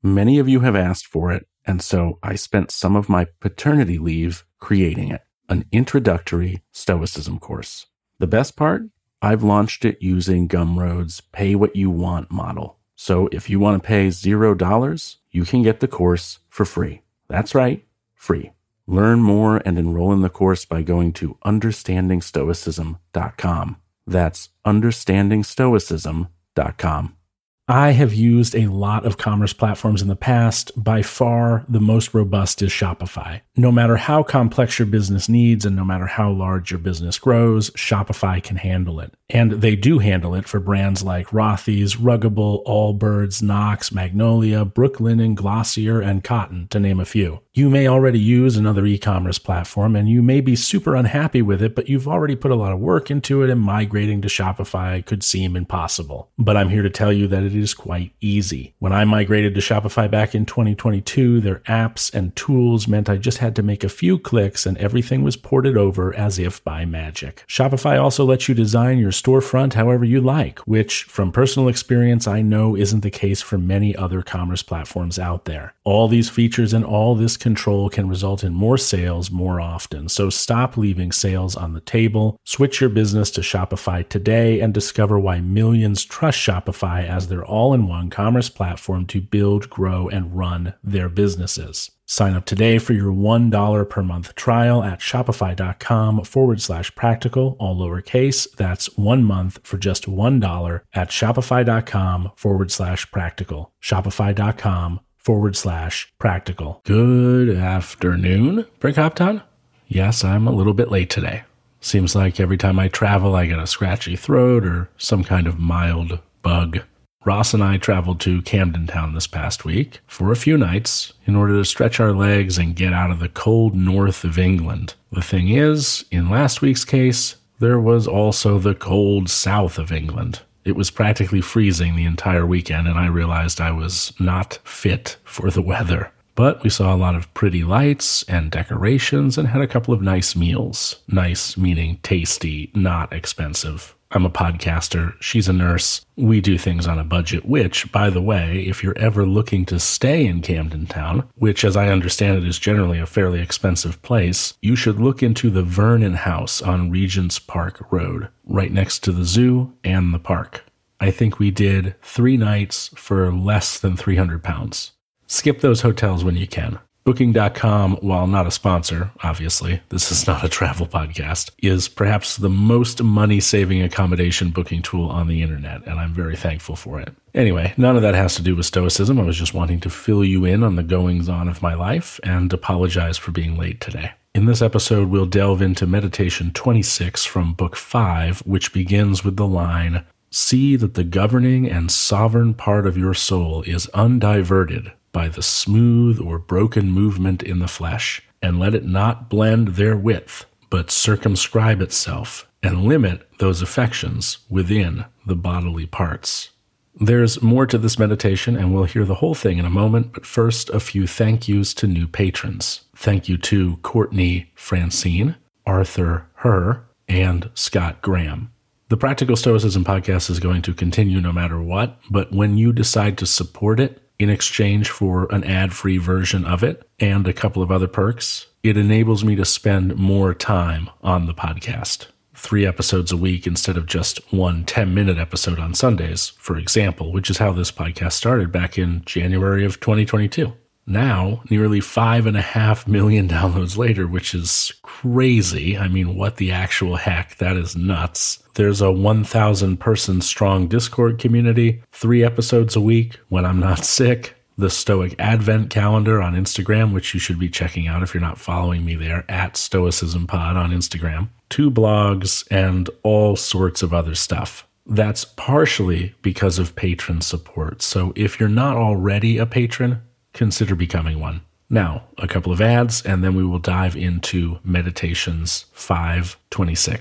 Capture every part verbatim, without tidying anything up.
Many of you have asked for it, and so I spent some of my paternity leave creating it, an introductory Stoicism course. The best part? I've launched it using Gumroad's pay what you want model. So if you want to pay zero dollars, you can get the course for free. That's right, free. Learn more and enroll in the course by going to understanding stoicism dot com. That's understanding stoicism dot com. I have used a lot of commerce platforms in the past. By far, the most robust is Shopify. No matter how complex your business needs and no matter how large your business grows, Shopify can handle it. And they do handle it for brands like Rothy's, Ruggable, Allbirds, Knox, Magnolia, Brooklinen, Glossier, and Cotton, to name a few. You may already use another e-commerce platform and you may be super unhappy with it, but you've already put a lot of work into it and migrating to Shopify could seem impossible. But I'm here to tell you that it is quite easy. When I migrated to Shopify back in twenty twenty-two, their apps and tools meant I just had to make a few clicks and everything was ported over as if by magic. Shopify also lets you design your storefront however you like, which from personal experience I know isn't the case for many other commerce platforms out there. All these features and all this control can result in more sales more often. So stop leaving sales on the table. Switch your business to Shopify today and discover why millions trust Shopify as their all-in-one commerce platform to build, grow, and run their businesses. Sign up today for your one dollar per month trial at shopify.com forward slash practical, all lowercase. That's one month for just one dollar at shopify.com forward slash practical. Shopify.com forward slash practical. Good afternoon, Brickhoppton. Yes, I'm a little bit late today. Seems like every time I travel, I get a scratchy throat or some kind of mild bug. Ross and I traveled to Camden Town this past week for a few nights in order to stretch our legs and get out of the cold north of England. The thing is, in last week's case, there was also the cold south of England. It was practically freezing the entire weekend, and I realized I was not fit for the weather. But we saw a lot of pretty lights and decorations and had a couple of nice meals. Nice meaning tasty, not expensive. I'm a podcaster. She's a nurse. We do things on a budget, which, by the way, if you're ever looking to stay in Camden Town, which as I understand it is generally a fairly expensive place, you should look into the Vernon House on Regents Park Road, right next to the zoo and the park. I think we did three nights for less than three hundred pounds. Skip those hotels when you can. Booking dot com, while not a sponsor, obviously, this is not a travel podcast, is perhaps the most money-saving accommodation booking tool on the internet, and I'm very thankful for it. Anyway, none of that has to do with Stoicism. I was just wanting to fill you in on the goings-on of my life and apologize for being late today. In this episode, we'll delve into Meditation twenty-six from Book five, which begins with the line, "See that the governing and sovereign part of your soul is undiverted by the smooth or broken movement in the flesh, and let it not blend therewith, but circumscribe itself, and limit those affections within the bodily parts." There's more to this meditation, and we'll hear the whole thing in a moment, but first, a few thank yous to new patrons. Thank you to Courtney Francine, Arthur Herr, and Scott Graham. The Practical Stoicism podcast is going to continue no matter what, but when you decide to support it, in exchange for an ad-free version of it and a couple of other perks, it enables me to spend more time on the podcast. Three episodes a week instead of just one ten-minute episode on Sundays, for example, which is how this podcast started back in January of twenty twenty-two. Now, nearly five and a half million downloads later, which is crazy. I mean, what the actual heck? That is nuts. There's a one thousand person strong Discord community, three episodes a week when I'm not sick, the Stoic Advent calendar on Instagram, which you should be checking out if you're not following me there, at Stoicism Pod on Instagram, two blogs, and all sorts of other stuff. That's partially because of patron support. So if you're not already a patron, consider becoming one. Now, a couple of ads, and then we will dive into Meditations five twenty-six.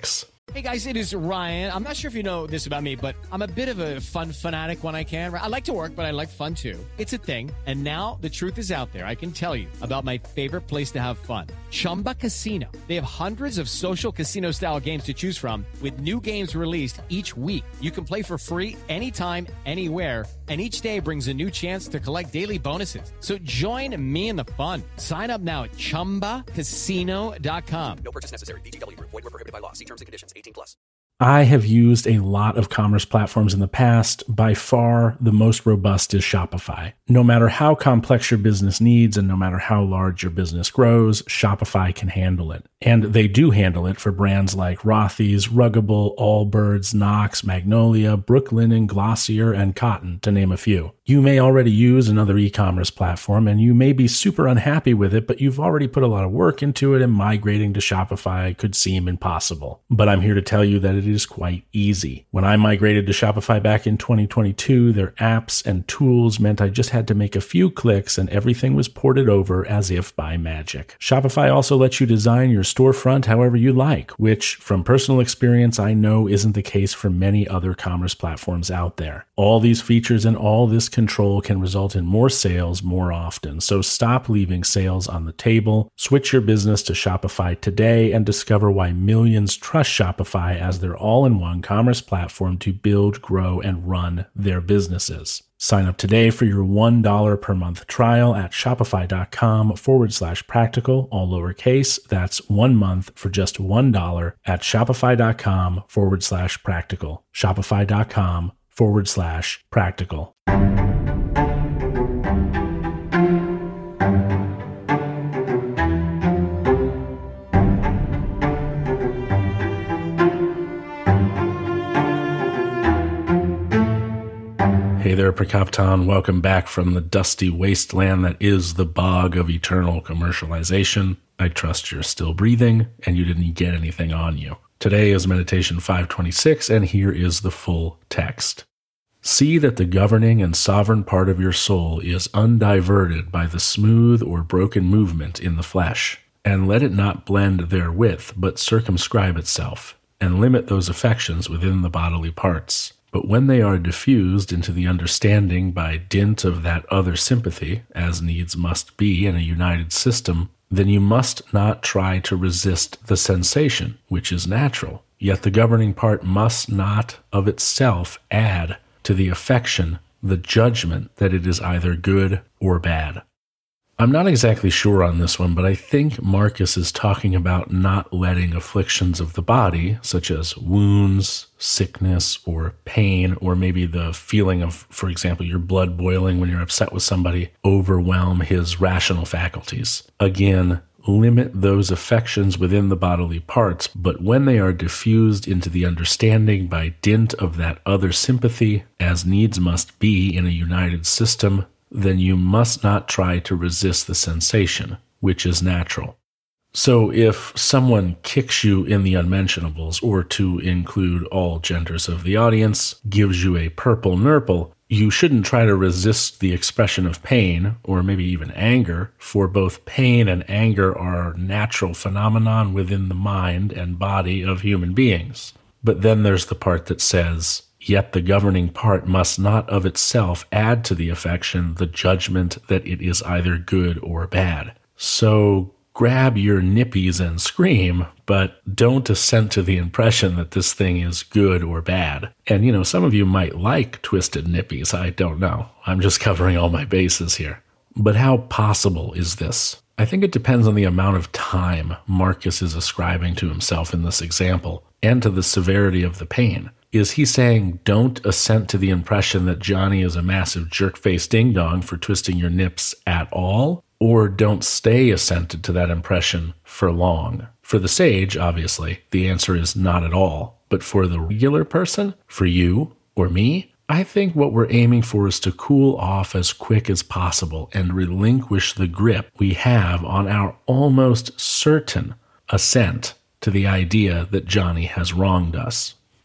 Hey guys, it is Ryan. I'm not sure if you know this about me, but I'm a bit of a fun fanatic when I can. I like to work, but I like fun too. It's a thing. And now the truth is out there. I can tell you about my favorite place to have fun. Chumba Casino. They have hundreds of social casino style games to choose from with new games released each week. You can play for free anytime, anywhere. And each day brings a new chance to collect daily bonuses. So join me in the fun. Sign up now at chumba casino dot com. No purchase necessary. V G W Group. Void where prohibited by law. See terms and conditions. eighteen plus. I have used a lot of commerce platforms in the past. By far, the most robust is Shopify. No matter how complex your business needs and no matter how large your business grows, Shopify can handle it. And they do handle it for brands like Rothy's, Ruggable, Allbirds, Knox, Magnolia, Brooklinen, Glossier, and Cotton, to name a few. You may already use another e-commerce platform and you may be super unhappy with it, but you've already put a lot of work into it and migrating to Shopify could seem impossible. But I'm here to tell you that it is quite easy. When I migrated to Shopify back in twenty twenty-two, their apps and tools meant I just had to make a few clicks and everything was ported over as if by magic. Shopify also lets you design your storefront however you like, which from personal experience I know isn't the case for many other commerce platforms out there. All these features and all this control can result in more sales more often. So stop leaving sales on the table. Switch your business to Shopify today and discover why millions trust Shopify as their all-in-one commerce platform to build, grow, and run their businesses. Sign up today for your one dollar per month trial at shopify.com forward slash practical, all lowercase. That's one month for just one dollar at shopify.com forward slash practical. Shopify.com forward slash practical. Hey there, Prakaptan. Welcome back from the dusty wasteland that is the bog of eternal commercialization. I trust you're still breathing and you didn't get anything on you. Today is Meditation five twenty-six, and here is the full text. See that the governing and sovereign part of your soul is undiverted by the smooth or broken movement in the flesh, and let it not blend therewith, but circumscribe itself, and limit those affections within the bodily parts. But when they are diffused into the understanding by dint of that other sympathy, as needs must be in a united system, then you must not try to resist the sensation, which is natural. Yet the governing part must not of itself add to the affection the judgment that it is either good or bad. I'm not exactly sure on this one, but I think Marcus is talking about not letting afflictions of the body, such as wounds, sickness, or pain, or maybe the feeling of, for example, your blood boiling when you're upset with somebody, overwhelm his rational faculties. Again, limit those affections within the bodily parts, but when they are diffused into the understanding by dint of that other sympathy, as needs must be in a united system, then you must not try to resist the sensation, which is natural. So if someone kicks you in the unmentionables, or to include all genders of the audience, gives you a purple nurple, you shouldn't try to resist the expression of pain, or maybe even anger, for both pain and anger are natural phenomenon within the mind and body of human beings. But then there's the part that says, yet the governing part must not of itself add to the affection the judgment that it is either good or bad. So grab your nippies and scream, but don't assent to the impression that this thing is good or bad. And, you know, some of you might like twisted nippies. I don't know. I'm just covering all my bases here. But how possible is this? I think it depends on the amount of time Marcus is ascribing to himself in this example, and to the severity of the pain. Is he saying don't assent to the impression that Johnny is a massive jerk-faced ding-dong for twisting your nips at all? Or don't stay assented to that impression for long? For the sage, obviously, the answer is not at all. But for the regular person, for you or me, I think what we're aiming for is to cool off as quick as possible and relinquish the grip we have on our almost certain assent to the idea that Johnny has wronged us.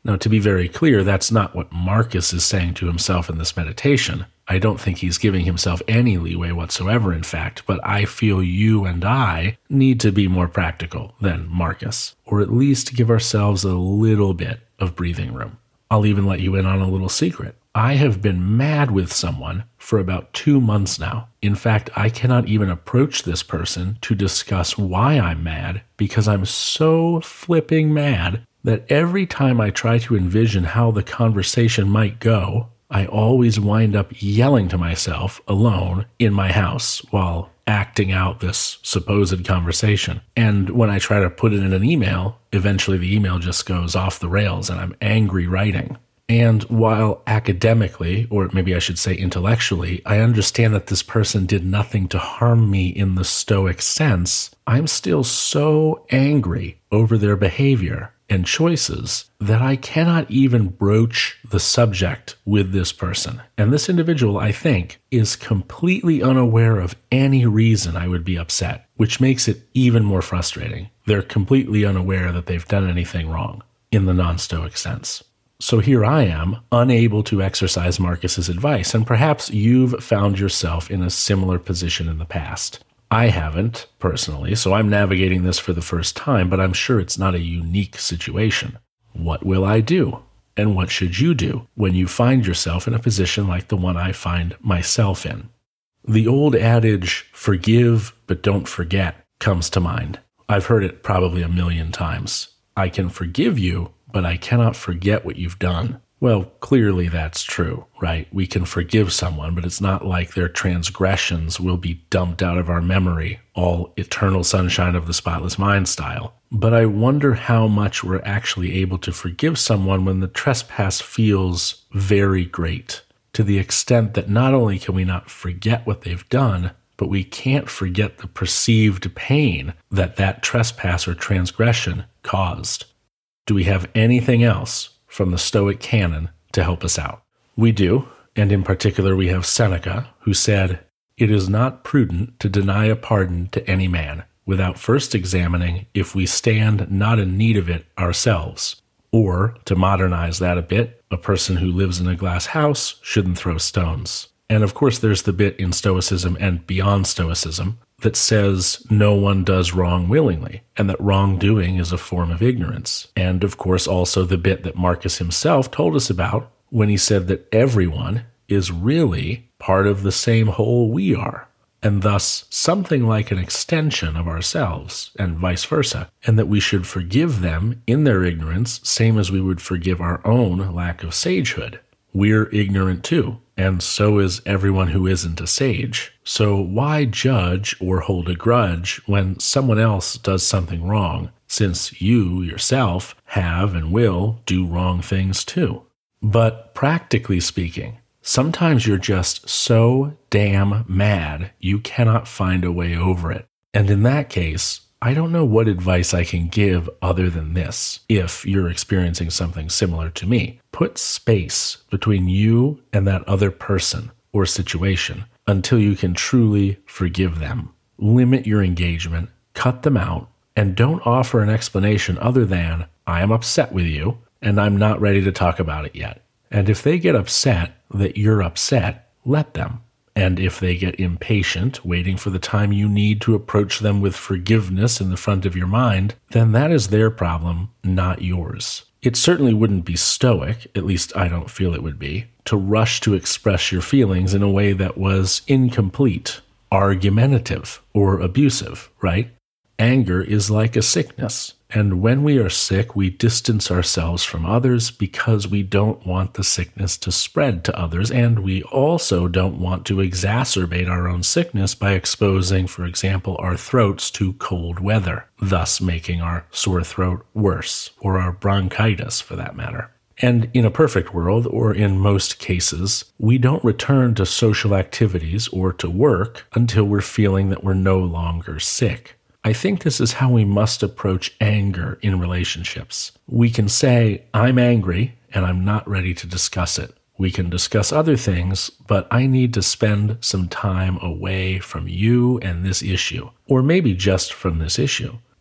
Now, to be very clear, that's not what Marcus is saying to himself in this meditation. I don't think he's giving himself any leeway whatsoever, in fact, but I feel you and I need to be more practical than Marcus, or at least give ourselves a little bit of breathing room. I'll even let you in on a little secret. I have been mad with someone for about two months now. In fact, I cannot even approach this person to discuss why I'm mad because I'm so flipping mad that every time I try to envision how the conversation might go, I always wind up yelling to myself alone in my house while acting out this supposed conversation. And when I try to put it in an email, eventually the email just goes off the rails and I'm angry writing. And while academically, or maybe I should say intellectually, I understand that this person did nothing to harm me in the Stoic sense, I'm still so angry over their behavior and choices that I cannot even broach the subject with this person. And this individual, I think, is completely unaware of any reason I would be upset, which makes it even more frustrating. They're completely unaware that they've done anything wrong in the non-Stoic sense. So here I am, unable to exercise Marcus's advice, and perhaps you've found yourself in a similar position in the past. I haven't, personally, so I'm navigating this for the first time, but I'm sure it's not a unique situation. What will I do? And what should you do when you find yourself in a position like the one I find myself in? The old adage, forgive but don't forget, comes to mind. I've heard it probably a million times. I can forgive you, but I cannot forget what you've done. Well, clearly that's true, right? We can forgive someone, but it's not like their transgressions will be dumped out of our memory, all eternal sunshine of the spotless mind style. But I wonder how much we're actually able to forgive someone when the trespass feels very great, to the extent that not only can we not forget what they've done, but we can't forget the perceived pain that that trespass or transgression caused. Do we have anything else from the Stoic canon to help us out? We do, and in particular we have Seneca, who said, "It is not prudent to deny a pardon to any man, without first examining if we stand not in need of it ourselves." Or, to modernize that a bit, a person who lives in a glass house shouldn't throw stones. And of course there's the bit in Stoicism and beyond Stoicism that says no one does wrong willingly, and that wrongdoing is a form of ignorance. And of course also the bit that Marcus himself told us about when he said that everyone is really part of the same whole we are, and thus something like an extension of ourselves, and vice versa, and that we should forgive them in their ignorance, same as we would forgive our own lack of sagehood. We're ignorant too, and so is everyone who isn't a sage. So why judge or hold a grudge when someone else does something wrong, since you yourself have and will do wrong things too? But practically speaking, sometimes you're just so damn mad you cannot find a way over it. And in that case, I don't know what advice I can give other than this, if you're experiencing something similar to me. Put space between you and that other person or situation until you can truly forgive them. Limit your engagement, cut them out, and don't offer an explanation other than, I am upset with you, and I'm not ready to talk about it yet. And if they get upset that you're upset, let them. And if they get impatient, waiting for the time you need to approach them with forgiveness in the front of your mind, then that is their problem, not yours. It certainly wouldn't be stoic, at least I don't feel it would be, to rush to express your feelings in a way that was incomplete, argumentative, or abusive, right? Anger is like a sickness, and when we are sick, we distance ourselves from others because we don't want the sickness to spread to others, and we also don't want to exacerbate our own sickness by exposing, for example, our throats to cold weather, thus making our sore throat worse, or our bronchitis for that matter. And in a perfect world, or in most cases, we don't return to social activities or to work until we're feeling that we're no longer sick. I think this is how we must approach anger in relationships. We can say, I'm angry and I'm not ready to discuss it. We can discuss other things, but I need to spend some time away from you and this issue, or maybe just from this issue.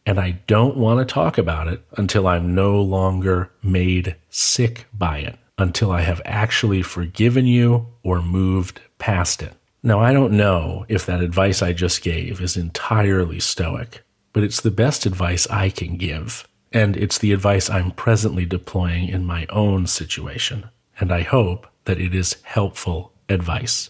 And I don't want to talk about it until I'm no longer made sick by it, until I have actually forgiven you or moved past it. Now, I don't know if that advice I just gave is entirely stoic, but it's the best advice I can give. And it's the advice I'm presently deploying in my own situation. And I hope that it is helpful advice.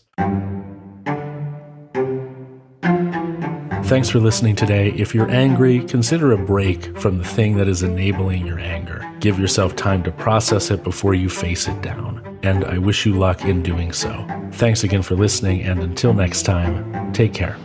Thanks for listening today. If you're angry, consider a break from the thing that is enabling your anger. Give yourself time to process it before you face it down. And I wish you luck in doing so. Thanks again for listening, and until next time, take care.